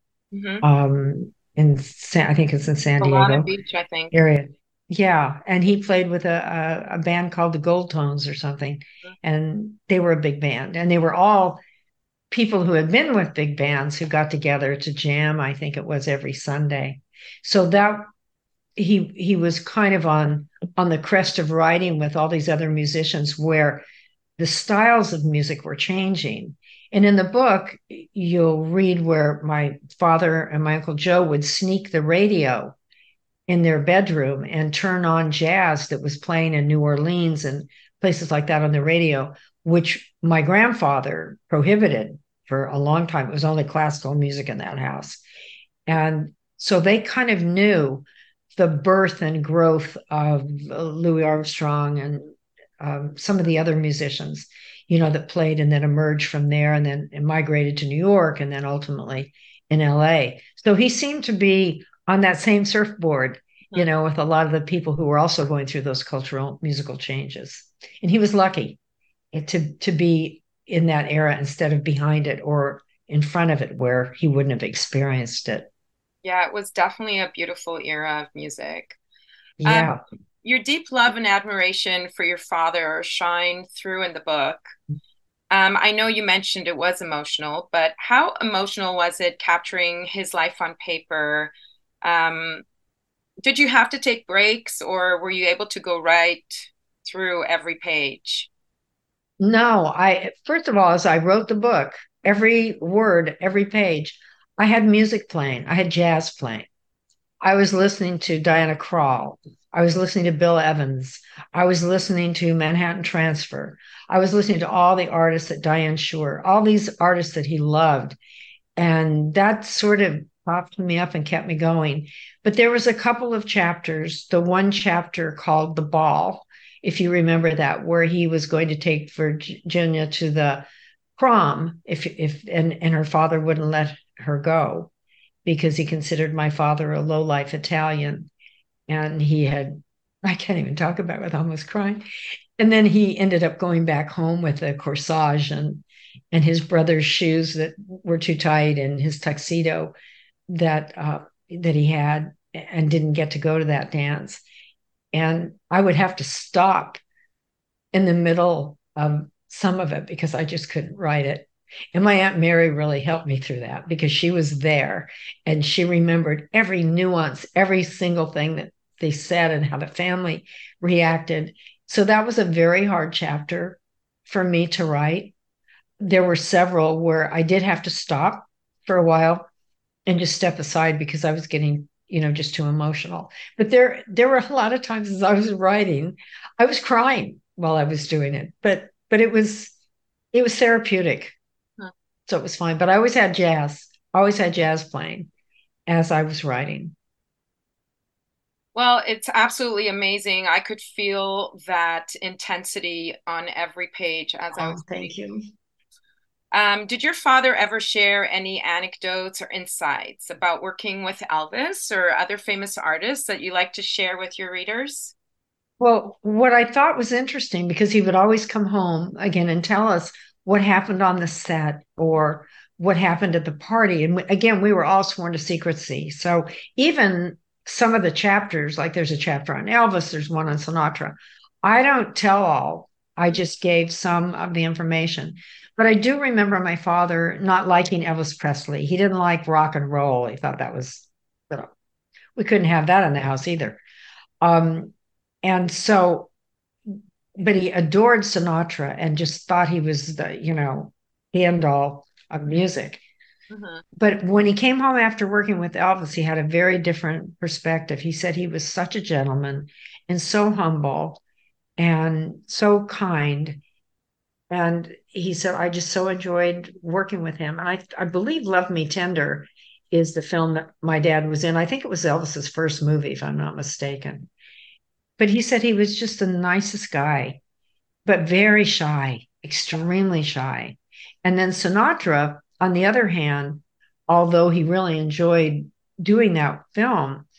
I think it's in San Diego Beach, I think. area. Yeah, and he played with a band called the Gold Tones or something, and they were a big band, and they were all people who had been with big bands who got together to jam. I think it was every Sunday. So that he was kind of on the crest of writing with all these other musicians, where the styles of music were changing. And in the book, you'll read where my father and my Uncle Joe would sneak the radio in their bedroom and turn on jazz that was playing in New Orleans and places like that on the radio, which my grandfather prohibited for a long time. It was only classical music in that house. And so they kind of knew the birth and growth of Louis Armstrong and some of the other musicians, that played and then emerged from there and then migrated to New York and then ultimately in LA. So he seemed to be on that same surfboard, with a lot of the people who were also going through those cultural musical changes. And he was lucky to be in that era instead of behind it or in front of it where he wouldn't have experienced it. Yeah, it was definitely a beautiful era of music. Yeah. Your deep love and admiration for your father shine through in the book. I know you mentioned it was emotional, but how emotional was it capturing his life on paper? Did you have to take breaks, or were you able to go right through every page? No, first of all, as I wrote the book, every word, every page, I had music playing. I had jazz playing. I was listening to Diana Krall. I was listening to Bill Evans. I was listening to Manhattan Transfer. I was listening to all the artists that Diane Shure, all these artists that he loved. And that sort of popped me up and kept me going. But there was a couple of chapters, the one chapter called The Ball, if you remember that, where he was going to take Virginia to the prom and her father wouldn't let her go because he considered my father a lowlife Italian. And I can't even talk about it without almost crying. And then he ended up going back home with a corsage and his brother's shoes that were too tight and his tuxedo that he had and didn't get to go to that dance. And I would have to stop in the middle of some of it because I just couldn't write it. And my Aunt Mary really helped me through that because she was there and she remembered every nuance, every single thing that they said and how the family reacted. So that was a very hard chapter for me to write. There were several where I did have to stop for a while and just step aside because I was getting, just too emotional. But there were a lot of times as I was writing, I was crying while I was doing it. But it was therapeutic. So it was fine. But I always had jazz playing as I was writing. Well, it's absolutely amazing. I could feel that intensity on every page as I was reading. Thank you. Did your father ever share any anecdotes or insights about working with Elvis or other famous artists that you like to share with your readers? Well, what I thought was interesting, because he would always come home again and tell us what happened on the set or what happened at the party. And again, we were all sworn to secrecy. So even some of the chapters, like there's a chapter on Elvis, there's one on Sinatra. I don't tell all. I just gave some of the information. But I do remember my father not liking Elvis Presley. He didn't like rock and roll. He thought that was, we couldn't have that in the house either. And so, but he adored Sinatra and just thought he was the, end all of music. Mm-hmm. But when he came home after working with Elvis, he had a very different perspective. He said he was such a gentleman and so humble and so kind. And he said, I just so enjoyed working with him. And I believe Love Me Tender is the film that my dad was in. I think it was Elvis's first movie, if I'm not mistaken. But he said he was just the nicest guy, but very shy, extremely shy. And then Sinatra, on the other hand, although he really enjoyed doing that film,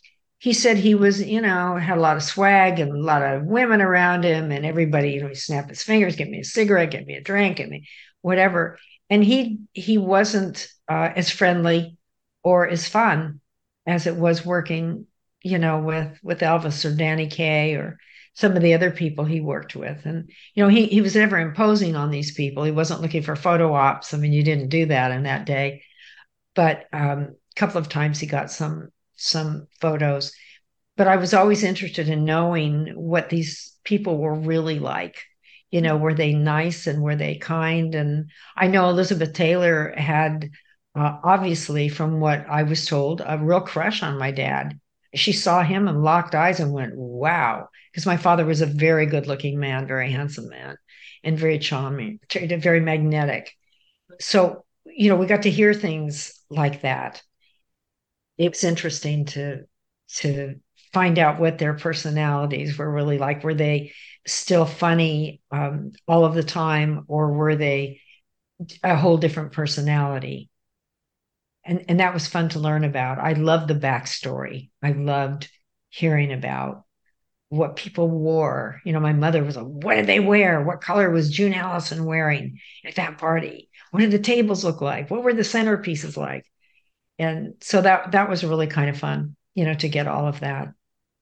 he said he was, had a lot of swag and a lot of women around him, and everybody, he snapped his fingers, get me a cigarette, get me a drink, get me whatever. And he wasn't as friendly or as fun as it was working, with Elvis or Danny Kaye or some of the other people he worked with. And, he was never imposing on these people. He wasn't looking for photo ops. I mean, you didn't do that in that day. But a couple of times he got some photos. But I was always interested in knowing what these people were really like. Were they nice and were they kind? And I know Elizabeth Taylor had, obviously, from what I was told, a real crush on my dad. She saw him and locked eyes and went, wow. Because my father was a very good looking man, very handsome man, and very charming, very magnetic. So, we got to hear things like that. It was interesting to find out what their personalities were really like. Were they still funny all of the time, or were they a whole different personality? And that was fun to learn about. I loved the backstory. I loved hearing about what people wore. My mother was like, what did they wear? What color was June Allison wearing at that party? What did the tables look like? What were the centerpieces like? And so that was really kind of fun, to get all of that.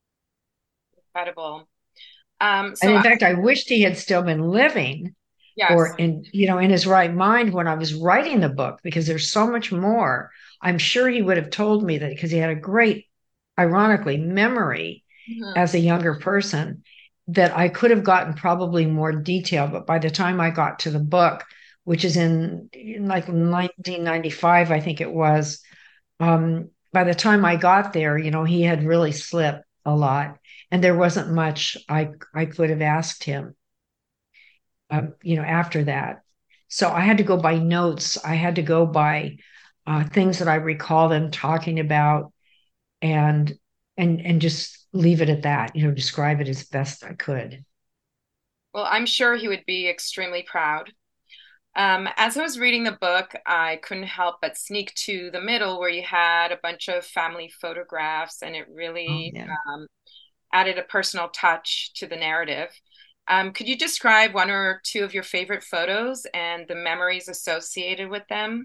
Incredible. And in fact, I wished he had still been living. Yes. Or in his right mind when I was writing the book, because there's so much more. I'm sure he would have told me that, because he had a great, ironically, memory as a younger person, that I could have gotten probably more detail. But by the time I got to the book, which is in like 1995, I think it was, by the time I got there, he had really slipped a lot, and there wasn't much I could have asked him. After that. So I had to go by notes. I had to go by things that I recall them talking about, and just leave it at that, describe it as best I could. Well, I'm sure he would be extremely proud. As I was reading the book, I couldn't help but sneak to the middle where you had a bunch of family photographs, and it really added a personal touch to the narrative. Could you describe one or two of your favorite photos and the memories associated with them?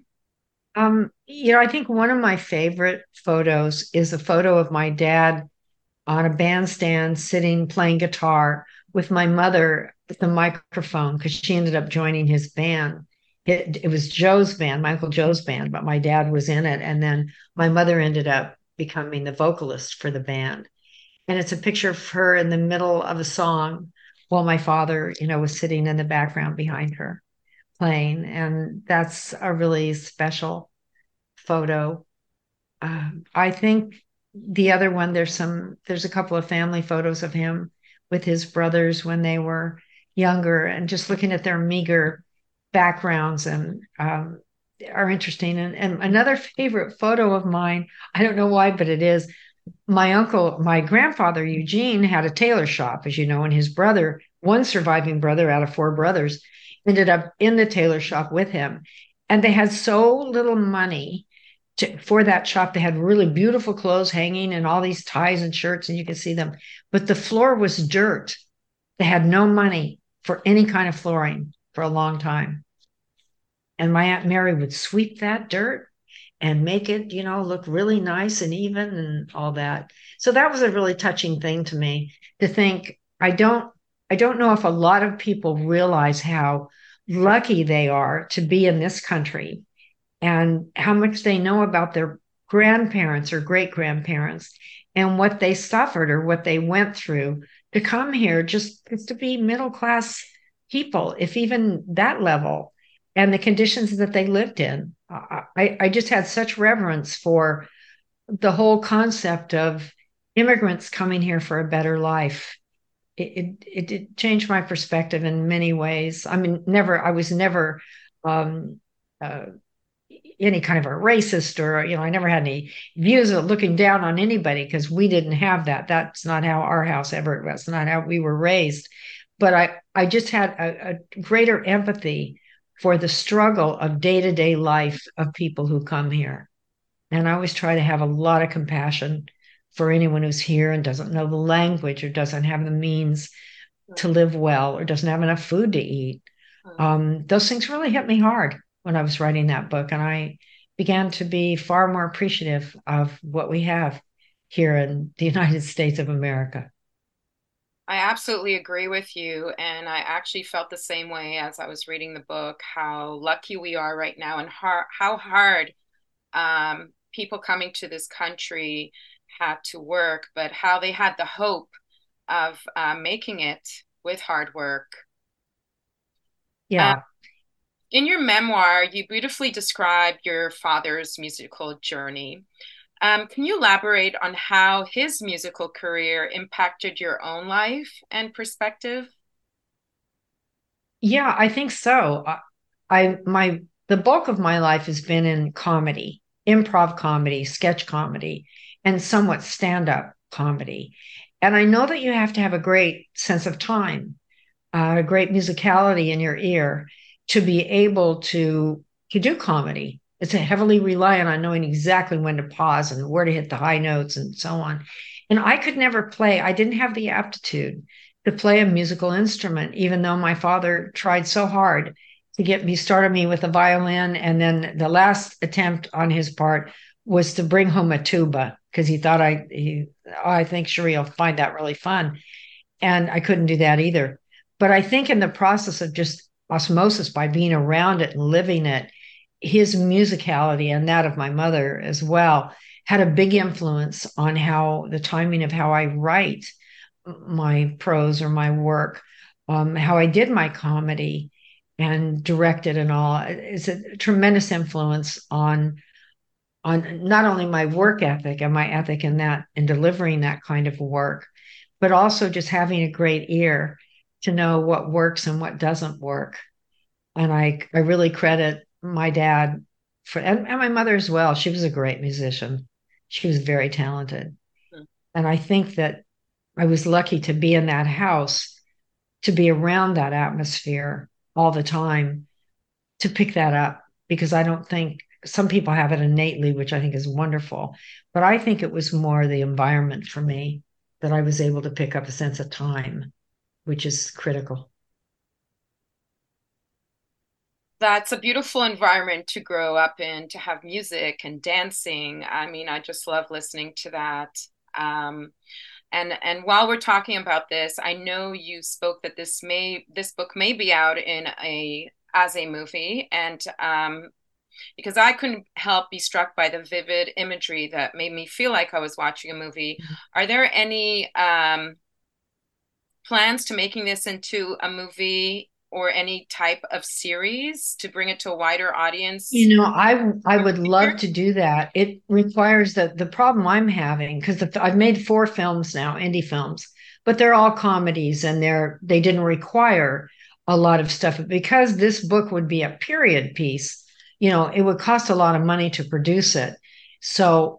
I think one of my favorite photos is a photo of my dad on a bandstand sitting playing guitar with my mother with the microphone, because she ended up joining his band. It was Joe's band, my Uncle Joe's band, but my dad was in it. And then my mother ended up becoming the vocalist for the band. And it's a picture of her in the middle of a song, while my father, was sitting in the background behind her playing. And that's a really special photo. I think the other one, there's a couple of family photos of him with his brothers when they were younger, and just looking at their meager backgrounds and are interesting. And another favorite photo of mine, I don't know why, but it is, my grandfather, Eugene, had a tailor shop, as you know, and his brother, one surviving brother out of four brothers, ended up in the tailor shop with him. And they had so little money for that shop. They had really beautiful clothes hanging and all these ties and shirts, and you could see them. But the floor was dirt. They had no money for any kind of flooring for a long time. And my Aunt Mary would sweep that dirt and make it, look really nice and even and all that. So that was a really touching thing to me, to think. I don't know if a lot of people realize how lucky they are to be in this country, and how much they know about their grandparents or great-grandparents and what they suffered or what they went through to come here just to be middle-class people, if even that level, and the conditions that they lived in. I just had such reverence for the whole concept of immigrants coming here for a better life. It changed my perspective in many ways. I mean, I was never any kind of a racist, or, I never had any views of looking down on anybody, because we didn't have that. That's not how our house ever was, not how we were raised. But I just had a greater empathy for the struggle of day-to-day life of people who come here. And I always try to have a lot of compassion for anyone who's here and doesn't know the language or doesn't have the means to live well or doesn't have enough food to eat. Those things really hit me hard when I was writing that book. And I began to be far more appreciative of what we have here in the United States of America. I absolutely agree with you. And I actually felt the same way as I was reading the book, how lucky we are right now and how hard people coming to this country had to work, but how they had the hope of making it with hard work. Yeah. In your memoir, you beautifully describe your father's musical journey. Can you elaborate on how his musical career impacted your own life and perspective? Yeah, I think so. The bulk of my life has been in comedy, improv comedy, sketch comedy, and somewhat stand-up comedy. And I know that you have to have a great sense of time, a great musicality in your ear to be able to do comedy. It's heavily reliant on knowing exactly when to pause and where to hit the high notes and so on. And I could never play. I didn't have the aptitude to play a musical instrument, even though my father tried so hard to get me, started me with a violin. And then the last attempt on his part was to bring home a tuba because he thought I think Cherie will find that really fun. And I couldn't do that either. But I think in the process of just osmosis, by being around it and living it, his musicality and that of my mother as well had a big influence on how the timing of how I write my prose or my work, how I did my comedy and directed and all. It's a tremendous influence on not only my work ethic and my ethic in that in delivering that kind of work, but also just having a great ear to know what works and what doesn't work. And I really credit my dad and my mother as well. She was a great musician. She was very talented. And I think that I was lucky to be in that house, to be around that atmosphere all the time, to pick that up, because I don't think some people have it innately, which I think is wonderful. But I think it was more the environment for me that I was able to pick up a sense of time, which is critical. That's a beautiful environment to grow up in, to have music and dancing. I mean, I just love listening to that. And while we're talking about this, I know you spoke that this book may be out as a movie, and because I couldn't help be struck by the vivid imagery that made me feel like I was watching a movie. Are there any plans to making this into a movie or any type of series to bring it to a wider audience? You know, I would love to do that. It requires the problem I'm having, because I've made 4 films now, indie films, but they're all comedies and they didn't require a lot of stuff. Because this book would be a period piece, you know, it would cost a lot of money to produce it. So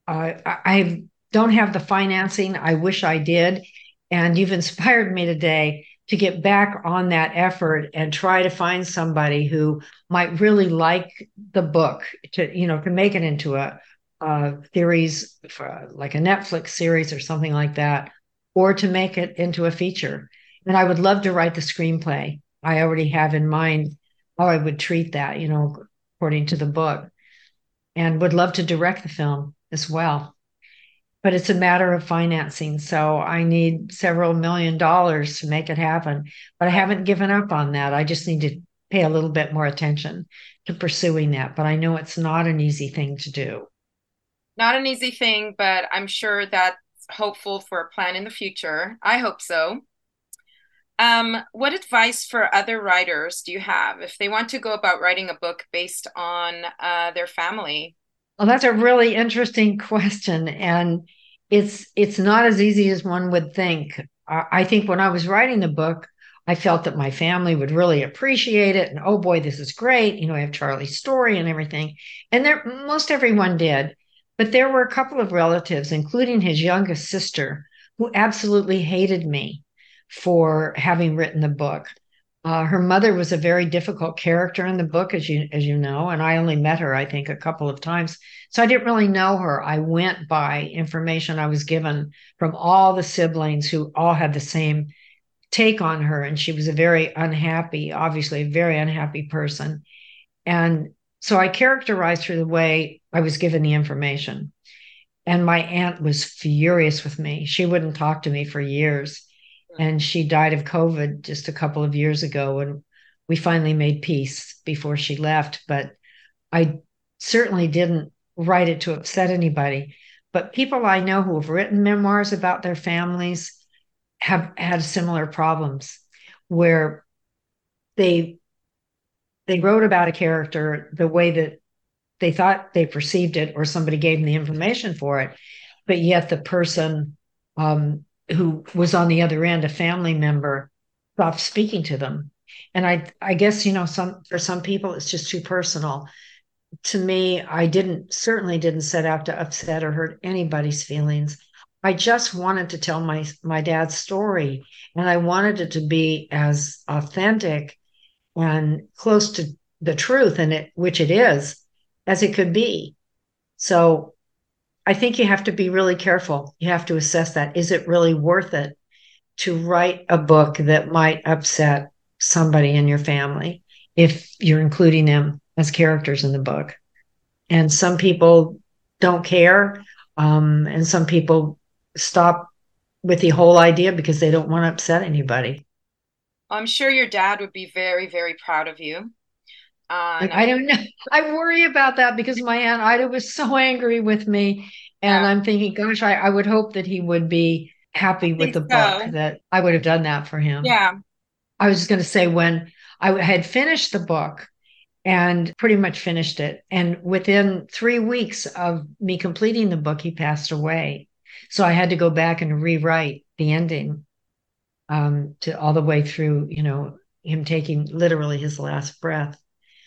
I don't have the financing. I wish I did. And you've inspired me today to get back on that effort and try to find somebody who might really like the book to make it into a series, like a Netflix series or something like that, or to make it into a feature. And I would love to write the screenplay. I already have in mind how I would treat that, according to the book, and would love to direct the film as well. But it's a matter of financing. So I need several $1 million to make it happen. But I haven't given up on that. I just need to pay a little bit more attention to pursuing that. But I know it's not an easy thing to do. Not an easy thing, but I'm sure that's hopeful for a plan in the future. I hope so. What advice for other writers do you have if they want to go about writing a book based on their family? Well, that's a really interesting question. And it's not as easy as one would think. I think when I was writing the book, I felt that my family would really appreciate it. And, oh boy, this is great. I have Charlie's story and everything. And most everyone did. But there were a couple of relatives, including his youngest sister, who absolutely hated me for having written the book. Her mother was a very difficult character in the book, as you know, and I only met her, I think, a couple of times. So I didn't really know her. I went by information I was given from all the siblings who all had the same take on her. And she was obviously a very unhappy person. And so I characterized her the way I was given the information. And my aunt was furious with me. She wouldn't talk to me for years. And she died of COVID just a couple of years ago. And we finally made peace before she left. But I certainly didn't write it to upset anybody. But people I know who have written memoirs about their families have had similar problems where they wrote about a character the way that they thought they perceived it, or somebody gave them the information for it, but yet the person who was on the other end, a family member, stopped speaking to them. And I guess, for some people, it's just too personal. To me, I certainly didn't set out to upset or hurt anybody's feelings. I just wanted to tell my dad's story, and I wanted it to be as authentic and close to the truth, which it is, as it could be. So I think you have to be really careful. You have to assess that. Is it really worth it to write a book that might upset somebody in your family if you're including them as characters in the book? And some people don't care, and some people stop with the whole idea because they don't want to upset anybody. I'm sure your dad would be very, very proud of you. I don't know. I worry about that because my Aunt Ida was so angry with me. And I'm thinking, gosh, I would hope that he would be happy with the book, that I would have done that for him. Yeah. I was just going to say, when I had finished the book and pretty much finished it, and within 3 weeks of me completing the book, he passed away. So I had to go back and rewrite the ending to all the way through, him taking literally his last breath.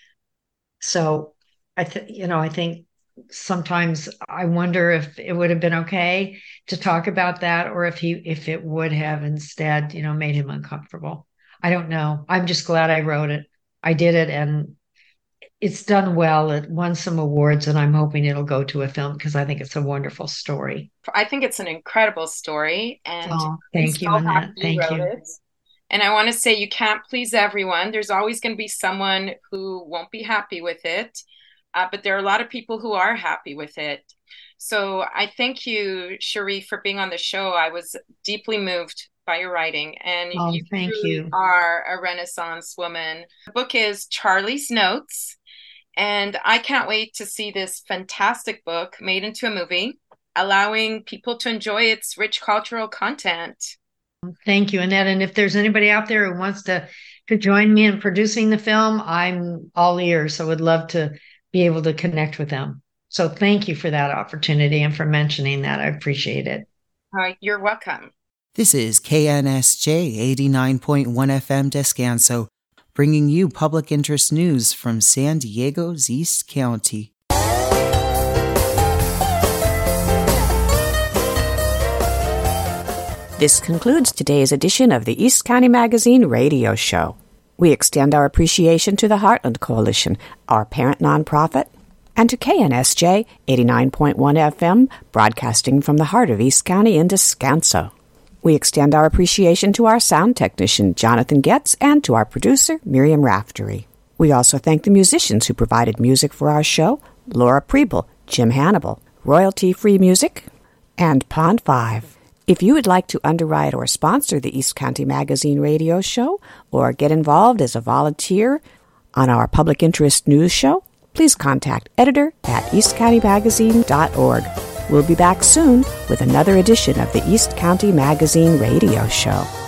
So I think sometimes I wonder if it would have been okay to talk about that, or if it would have instead, made him uncomfortable. I don't know. I'm just glad I wrote it. I did it, and it's done well. It won some awards, and I'm hoping it'll go to a film because I think it's a wonderful story. I think it's an incredible story, and thank you, Annette. Thank you. And I want to say, you can't please everyone. There's always going to be someone who won't be happy with it. But there are a lot of people who are happy with it. So I thank you, Cherie, for being on the show. I was deeply moved by your writing. And you are a Renaissance woman. The book is Charlie's Notes. And I can't wait to see this fantastic book made into a movie, allowing people to enjoy its rich cultural content. Thank you, Annette. And if there's anybody out there who wants to join me in producing the film, I'm all ears. So I would love to be able to connect with them. So thank you for that opportunity and for mentioning that. I appreciate it. You're welcome. This is KNSJ 89.1 FM Descanso, bringing you public interest news from San Diego's East County. This concludes today's edition of the East County Magazine radio show. We extend our appreciation to the Heartland Coalition, our parent nonprofit, and to KNSJ 89.1 FM, broadcasting from the heart of East County in Descanso. We extend our appreciation to our sound technician, Jonathan Getz, and to our producer, Miriam Raftery. We also thank the musicians who provided music for our show, Laura Preble, Jim Hannibal, Royalty-Free Music, and Pond 5. If you would like to underwrite or sponsor the East County Magazine radio show, or get involved as a volunteer on our public interest news show, please contact editor@eastcountymagazine.org. We'll be back soon with another edition of the East County Magazine radio show.